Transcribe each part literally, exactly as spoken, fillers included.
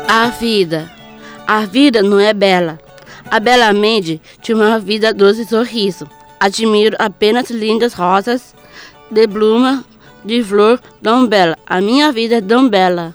A vida. A vida não é bela. A bela mente de uma vida doce sorriso. Admiro apenas lindas rosas de bluma, de flor tão bela. A minha vida é tão bela.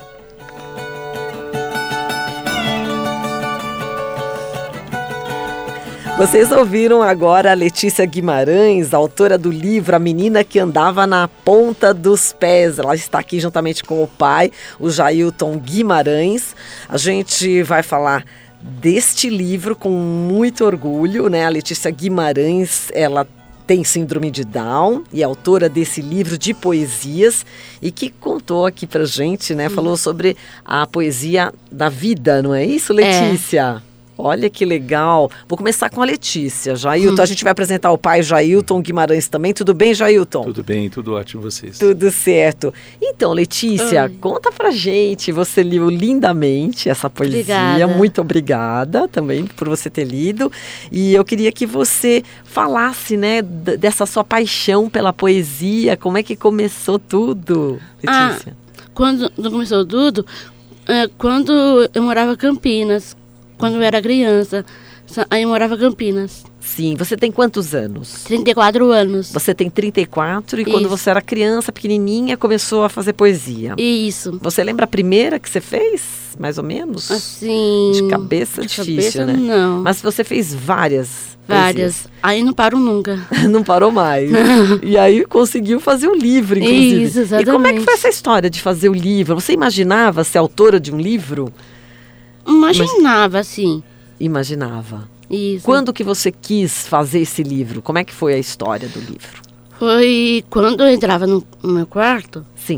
Vocês ouviram agora a Letícia Guimarães, autora do livro A Menina que Andava na Ponta dos Pés. Ela está aqui juntamente com o pai, o Jailton Guimarães. A gente vai falar deste livro com muito orgulho, né? A Letícia Guimarães, ela tem síndrome de Down e é autora desse livro de poesias e que contou aqui pra gente, né? Falou sobre a poesia da vida, não é isso, Letícia? É. Olha que legal. Vou começar com a Letícia. Jailton, hum. a gente vai apresentar o pai Jailton Guimarães também. Tudo bem, Jailton? Tudo bem, tudo ótimo vocês. Tudo certo. Então, Letícia, Oi. Conta pra gente. Você leu lindamente essa poesia. Obrigada. Muito obrigada também por você ter lido. E eu queria que você falasse, né, d- dessa sua paixão pela poesia. Como é que começou tudo, Letícia? Ah, quando começou tudo, é, quando eu morava em Campinas. Quando eu era criança, aí eu morava em Campinas. Sim, você tem quantos anos? trinta e quatro anos. Você tem trinta e quatro e Isso. quando você era criança, pequenininha, começou a fazer poesia. Isso. Você lembra a primeira que você fez, mais ou menos? Assim... De cabeça de difícil, cabeça, né? Não. Mas você fez várias Várias. Aí não paro nunca. Não parou mais. E aí conseguiu fazer o livro, inclusive. Isso, exatamente. E como é que foi essa história de fazer o livro? Você imaginava ser autora de um livro? Imaginava, assim. Imaginava. Isso. Quando que você quis fazer esse livro? Como é que foi a história do livro? Foi quando eu entrava no, no meu quarto. Sim.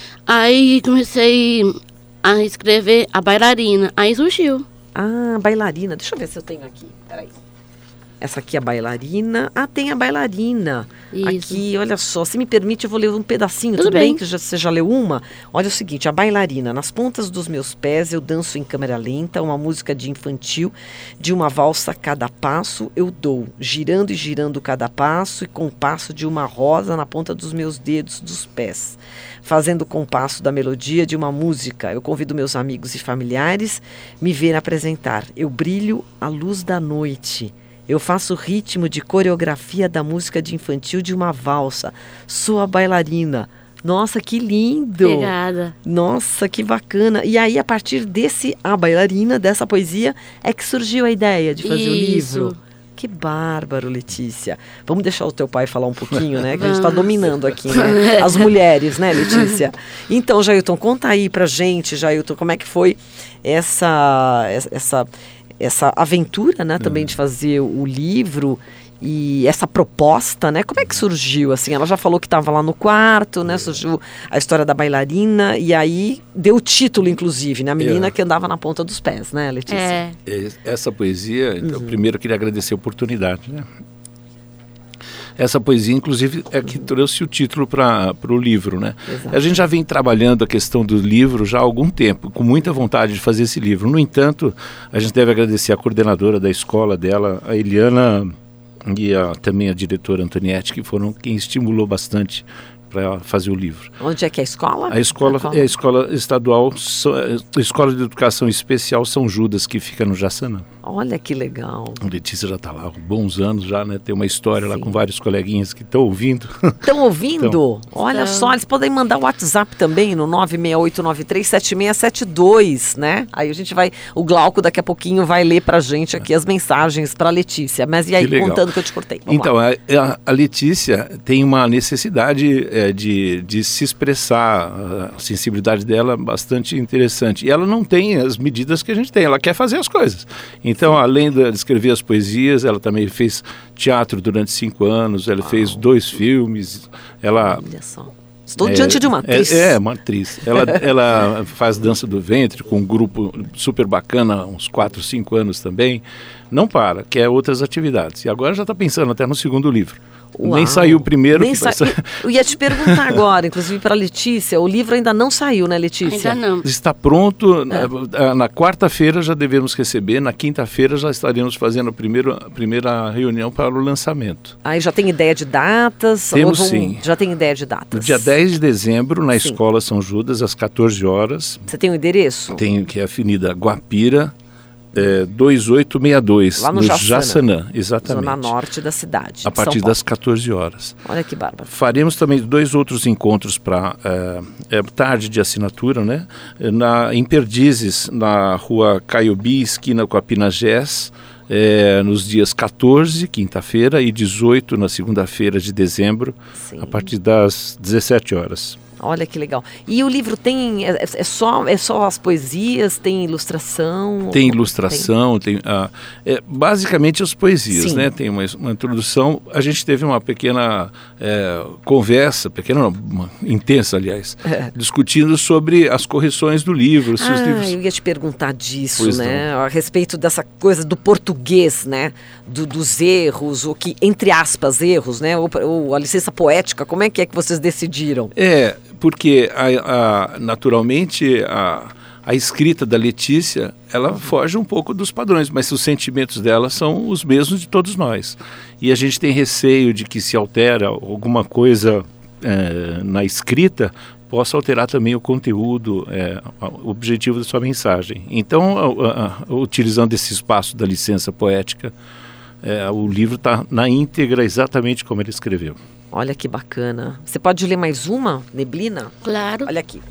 Aí comecei a escrever A Bailarina. Aí surgiu. Ah, bailarina. Deixa eu ver se eu tenho aqui. Peraí. Essa aqui é a bailarina. Ah, tem a bailarina. Isso. Aqui, olha só. Se me permite, eu vou ler um pedacinho. Tudo, Tudo bem? bem. Que já, você já leu uma? Olha o seguinte. A bailarina. Nas pontas dos meus pés eu danço em câmera lenta uma música de infantil. De uma valsa cada passo eu dou. Girando e girando cada passo e compasso de uma rosa na ponta dos meus dedos dos pés. Fazendo o compasso da melodia de uma música. Eu convido meus amigos e familiares me ver apresentar. Eu brilho à luz da noite. Eu faço o ritmo de coreografia da música de infantil de uma valsa. Sou a bailarina. Nossa, que lindo! Obrigada. Nossa, que bacana. E aí, a partir desse A Bailarina, dessa poesia, é que surgiu a ideia de fazer Isso. o livro. Que bárbaro, Letícia. Vamos deixar o teu pai falar um pouquinho, né? Que a gente está dominando aqui, né? As mulheres, né, Letícia? Então, Jailton, conta aí pra gente, Jailton, como é que foi essa... essa essa aventura, né, também de fazer o livro e essa proposta, né, como é que surgiu, assim, ela já falou que estava lá no quarto, né, surgiu a história da bailarina e aí deu o título, inclusive, né, a menina é. que andava na ponta dos pés, né, Letícia? É. Essa poesia, então, Uhum. primeiro eu queria agradecer a oportunidade, né? Essa poesia, inclusive, é que trouxe o título para o livro, né? Exato. A gente já vem trabalhando a questão do livro já há algum tempo, com muita vontade de fazer esse livro. No entanto, a gente deve agradecer a coordenadora da escola dela, a Eliana, e a, também a diretora Antoniette, que foram quem estimulou bastante para fazer o livro. Onde é que é a escola? A escola A é a escola estadual, so- a Escola de Educação Especial São Judas, que fica no Jaçanã. Olha que legal. A Letícia já está lá há bons anos já, né? Tem uma história lá Sim. com vários coleguinhas que estão ouvindo. Estão ouvindo? Então. Olha Então. só, eles podem mandar o WhatsApp também no nove seis oito nove três sete seis sete dois, né? Aí a gente vai, o Glauco daqui a pouquinho vai ler pra gente aqui as mensagens pra Letícia. Mas e aí, Que legal. contando que eu te cortei. Vamos Então, lá. a, a Letícia tem uma necessidade é, de, de se expressar, a sensibilidade dela é bastante interessante. E ela não tem as medidas que a gente tem, ela quer fazer as coisas. Então, Sim. além de escrever as poesias, ela também fez teatro durante cinco anos, ela Uau. fez dois filmes, ela... Olha só. Estou é, diante de uma atriz. É, é uma atriz. Ela, ela faz dança do ventre com um grupo super bacana, uns quatro, cinco anos também. Não para, quer outras atividades. E agora já está pensando até no segundo livro. Uau. Nem saiu o primeiro. Nem que sa... vai... Eu ia te perguntar agora, inclusive para a Letícia, o livro ainda não saiu, né, Letícia? Ainda não. Está pronto, É. na, na quarta-feira já devemos receber, na quinta-feira já estaremos fazendo a primeira, a primeira reunião para o lançamento. Aí já tem ideia de datas? Temos Ou vão... sim. Já tem ideia de datas? No dia dez de dezembro, na Sim. Escola São Judas, às quatorze horas, Você tem o endereço? tem que é a Avenida Guapira, é, dois oito seis dois, Lá no no Jaçanã. Jaçanã, exatamente. Zona norte da cidade. A de partir São Paulo. das quatorze horas. Olha que bárbaro. Faremos também dois outros encontros para é, é, tarde de assinatura, né? Na, em Perdizes, na rua Caiobi, esquina com a Pinagés, é, nos dias quatorze, quinta-feira, e dezoito, na segunda-feira de dezembro, Sim. a partir das dezessete horas. Olha que legal. E o livro tem, é, é só, é só as poesias, tem ilustração? Tem ilustração, tem, ah, é, basicamente as poesias, Sim. né? Tem uma, uma introdução. A gente teve uma pequena é, conversa, pequena, não, uma, intensa, aliás, É. discutindo sobre as correções do livro. Se Ah, os livros... eu ia te perguntar disso, Pois né? A respeito dessa coisa do português, né? Do, dos erros, o que, entre aspas, erros, né? Ou, ou a licença poética, como é que é que vocês decidiram? É, porque a, a, naturalmente a, a escrita da Letícia, ela foge um pouco dos padrões, mas os sentimentos dela são os mesmos de todos nós. E a gente tem receio de que se altera alguma coisa é, na escrita, possa alterar também o conteúdo, é, o objetivo da sua mensagem. Então, a, a, utilizando esse espaço da licença poética, é, o livro está na íntegra exatamente como ele escreveu. Olha que bacana. Você pode ler mais uma, Neblina? Claro. Olha aqui.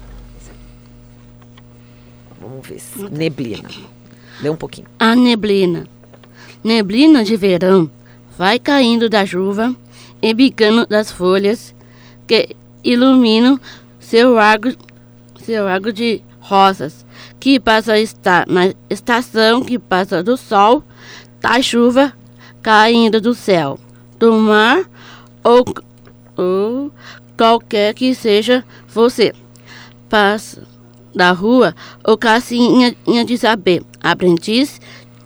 Vamos ver. Se... Neblina. Lê um pouquinho. A neblina. Neblina de verão vai caindo da chuva e bicando das folhas que iluminam seu lago, seu lago de rosas, que passa a estar na estação que passa do sol, da chuva caindo do céu, do mar ou, ou qualquer que seja você. Passa da rua ou casinha de saber, aprendiz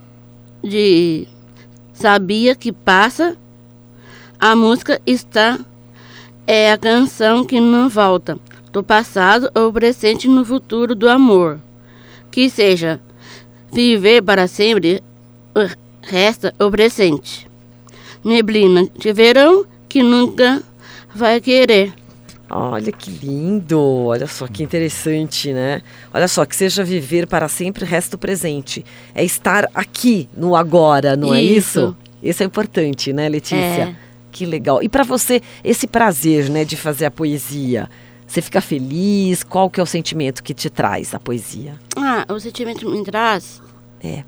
de sabia que passa, a música está, é a canção que não volta, do passado ou presente no futuro do amor. Que seja viver para sempre, resta o presente. Neblina de verão que nunca vai querer. Olha que lindo, olha só que interessante, né? Olha só, que seja viver para sempre, resta o presente. É estar aqui, no agora, não é isso? Isso. Isso é importante, né, Letícia? É. Que legal. E para você, esse prazer, né, de fazer a poesia, você fica feliz? Qual que é o sentimento que te traz a poesia? Ah, o sentimento me traz É,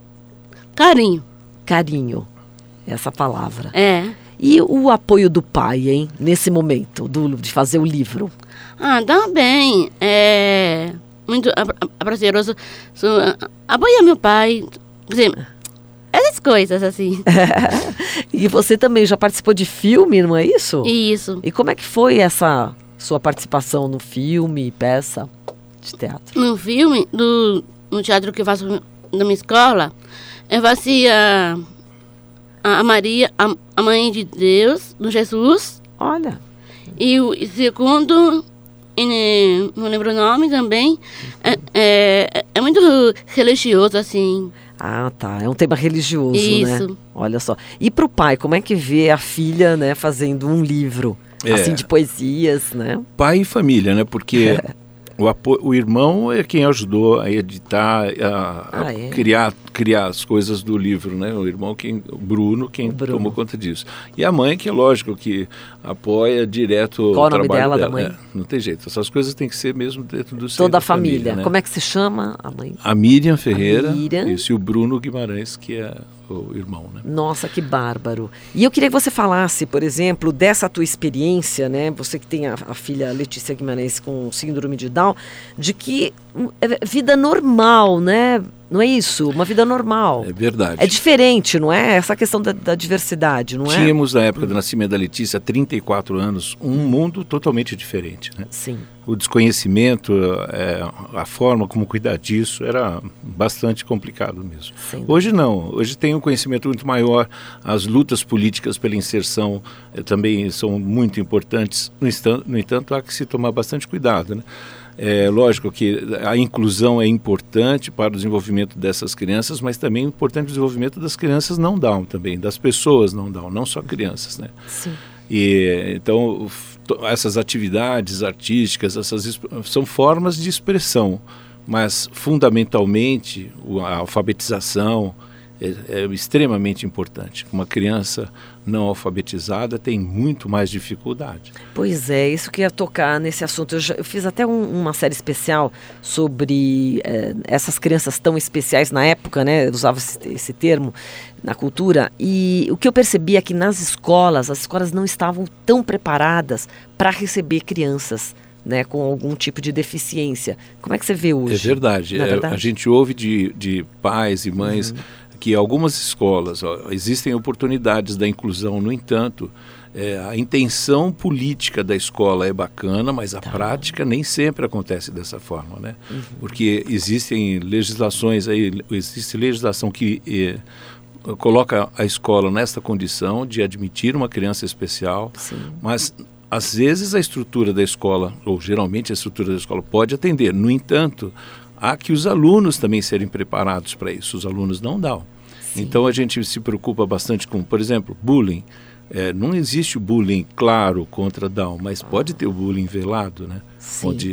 carinho. carinho, essa palavra. É. E o apoio do pai, hein, nesse momento do, de fazer o livro? Ah, também. É muito a- a- prazeroso. Sou- Apoia meu pai. Quer dizer, essas coisas assim. E você também já participou de filme, não é isso? Isso. E como é que foi essa sua participação no filme, peça de teatro? No filme, do, no teatro que eu faço na minha escola, eu fazia a, a Maria, a, a Mãe de Deus, do Jesus. Olha, E o e segundo, e, não lembro o nome também, é, é, é muito religioso, assim. ah tá, é um tema religioso, né? Isso. Olha só. E pro pai, como é que vê a filha, né, fazendo um livro, É. assim, de poesias, né? Pai e família, né? Porque o, apo- o irmão é quem ajudou a editar, a, a Ah, é? criar, criar as coisas do livro, né? O irmão, quem, o Bruno, quem O Bruno. tomou conta disso. E a mãe, que é lógico, que apoia direto Qual o o nome trabalho dela, da dela. mãe? É, não tem jeito. Essas coisas têm que ser mesmo dentro do seio Toda da a família. né? Como é que se chama a mãe? A Miriam Ferreira, A Miriam. isso, e o Bruno Guimarães, que é o irmão, né? Nossa, que bárbaro. E eu queria que você falasse, por exemplo, dessa tua experiência, né? Você que tem a, a filha Letícia Guimarães com síndrome de Down, de que hum, é vida normal, né? Não é isso? Uma vida normal. É verdade. É diferente, não é? Essa questão da, da diversidade, não é? Tínhamos, na época do nascimento da Letícia, trinta e quatro anos, um mundo totalmente diferente, né? Sim. O desconhecimento, é, a forma como cuidar disso era bastante complicado mesmo. Sim. Hoje não, hoje tem um conhecimento muito maior, as lutas políticas pela inserção eh, também são muito importantes, no entanto, no entanto há que se tomar bastante cuidado, né? É lógico que a inclusão é importante para o desenvolvimento dessas crianças, mas também é importante o desenvolvimento das crianças não Down também, das pessoas não Down, não só crianças, né? Sim. E então essas atividades artísticas, essas são formas de expressão, mas fundamentalmente a alfabetização é, é extremamente importante. Uma criança não alfabetizada tem muito mais dificuldade. Pois é, isso que ia tocar nesse assunto. Eu, já, eu fiz até um, uma série especial sobre é, essas crianças tão especiais na época, né? Eu usava esse, esse termo na cultura. E o que eu percebi é que nas escolas, as escolas não estavam tão preparadas para receber crianças, né, com algum tipo de deficiência. Como é que você vê hoje? É verdade. Não é verdade? É, a gente ouve de, de pais e mães... Uhum. que algumas escolas, ó, existem oportunidades da inclusão, no entanto, é, a intenção política da escola é bacana, mas a tá. prática nem sempre acontece dessa forma, né? Uhum. Porque existem legislações aí, existe legislação que é, coloca a escola nesta condição de admitir uma criança especial, Sim. mas às vezes a estrutura da escola, ou geralmente a estrutura da escola pode atender, no entanto, há que os alunos também serem preparados para isso, os alunos não dão. Sim. Então a gente se preocupa bastante com, por exemplo, bullying. É, não existe o bullying claro contra Down, mas pode ter o bullying velado, né? Sim. Onde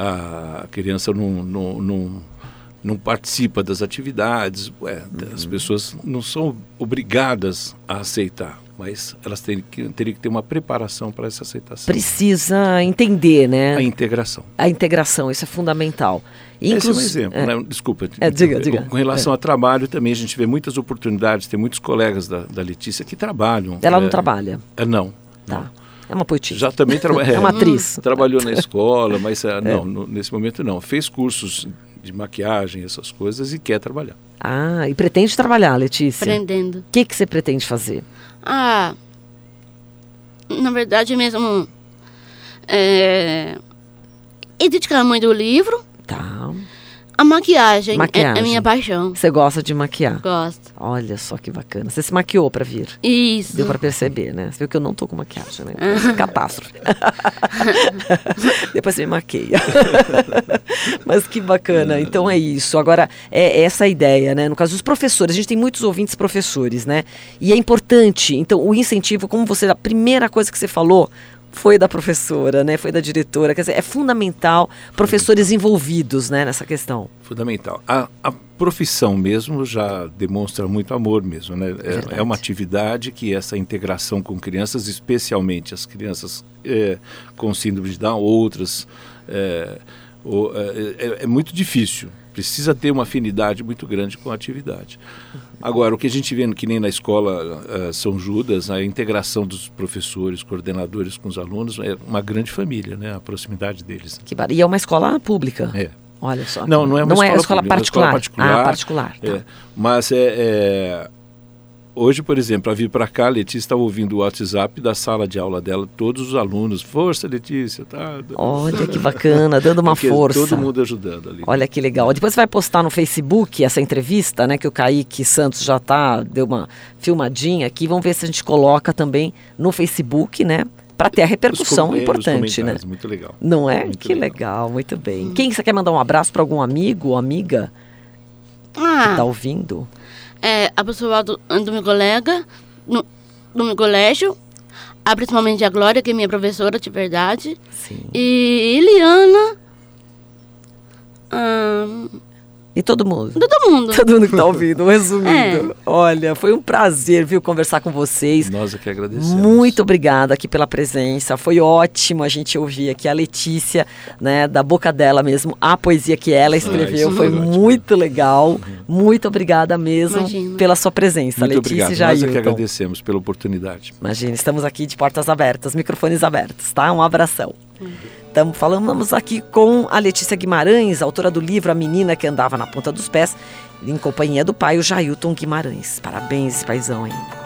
a criança não, não, não, não participa das atividades, ué, uhum. as pessoas não são obrigadas a aceitar, mas elas teriam que, teriam que ter uma preparação para essa aceitação. Precisa entender, né? A integração. A integração, isso é fundamental. Inclus... Esse é um exemplo, é. né? Desculpa. É, diga, diga. Com relação é. a trabalho também, a gente vê muitas oportunidades, tem muitos colegas da, da Letícia que trabalham. Ela é, não trabalha? É, não. Tá. Não. É uma poetisa. Já também trabalha. É uma atriz. Trabalhou na escola, mas é, não, no, nesse momento não. Fez cursos de maquiagem, essas coisas, e quer trabalhar. Ah, e pretende trabalhar, Letícia? Pretendendo. O que, que você pretende fazer? Ah, na verdade mesmo, é, é dedicar muito o livro. Tá. A maquiagem, maquiagem. É, é minha paixão. Você gosta de maquiar? Gosto. Olha só que bacana. Você se maquiou pra vir? Isso. Deu pra perceber, né? Você viu que eu não tô com maquiagem, né? Catástrofe. Depois você me maqueia. Mas que bacana. Então é isso. Agora, é essa a ideia, né? No caso dos professores, a gente tem muitos ouvintes professores, né? E é importante, então, o incentivo, como você, a primeira coisa que você falou, foi da professora, né? Foi da diretora. Quer dizer, é fundamental professores envolvidos, né, nessa questão. Fundamental. A, a profissão mesmo já demonstra muito amor mesmo, né? É, é uma atividade que essa integração com crianças, especialmente as crianças é, com síndrome de Down, outras, é, o, é, é muito difícil. Precisa ter uma afinidade muito grande com a atividade. Agora, o que a gente vê, que nem na escola uh, São Judas, a integração dos professores, coordenadores com os alunos, é uma grande família, né? A proximidade deles. Que bar... E é uma escola pública? É. Olha só. Não, não é uma não escola, é escola pública, particular. É uma escola particular. Ah, particular. Tá. É. Mas é... é... Hoje, por exemplo, para vir para cá, a Letícia estava ouvindo o WhatsApp da sala de aula dela, todos os alunos, força Letícia, tá? Olha que bacana, dando uma Porque força. Todo mundo ajudando ali. Olha que legal. Depois você vai postar no Facebook essa entrevista, né, que o Kaique Santos já tá, deu uma filmadinha aqui, vamos ver se a gente coloca também no Facebook, né? Para ter a repercussão com, importante, né? Muito legal. Não é? Muito que legal. legal, muito bem. Hum. Quem você quer mandar um abraço para algum amigo ou amiga ah. que tá ouvindo? É, a pessoa do, do meu colega, no, do meu colégio, a, principalmente a Glória, que é minha professora de verdade. Sim. E Eliana. Hum, e todo mundo? Todo mundo. Todo mundo que está ouvindo, resumindo. É. Olha, foi um prazer, viu, conversar com vocês. Nós é que agradecemos. Muito obrigada aqui pela presença. Foi ótimo a gente ouvir aqui a Letícia, né, da boca dela mesmo, a poesia que ela escreveu. Ah, foi muito ótimo. Legal. Uhum. Muito obrigada mesmo Imagina. Pela sua presença, muito Letícia obrigado. e Jailton. Nós é que agradecemos pela oportunidade. Imagina, estamos aqui de portas abertas, microfones abertos, tá? Um abração. Uhum. Tamo, falamos aqui com a Letícia Guimarães, autora do livro A Menina que Andava na Ponta dos Pés, em companhia do pai, o Jailton Guimarães. Parabéns, paizão, hein?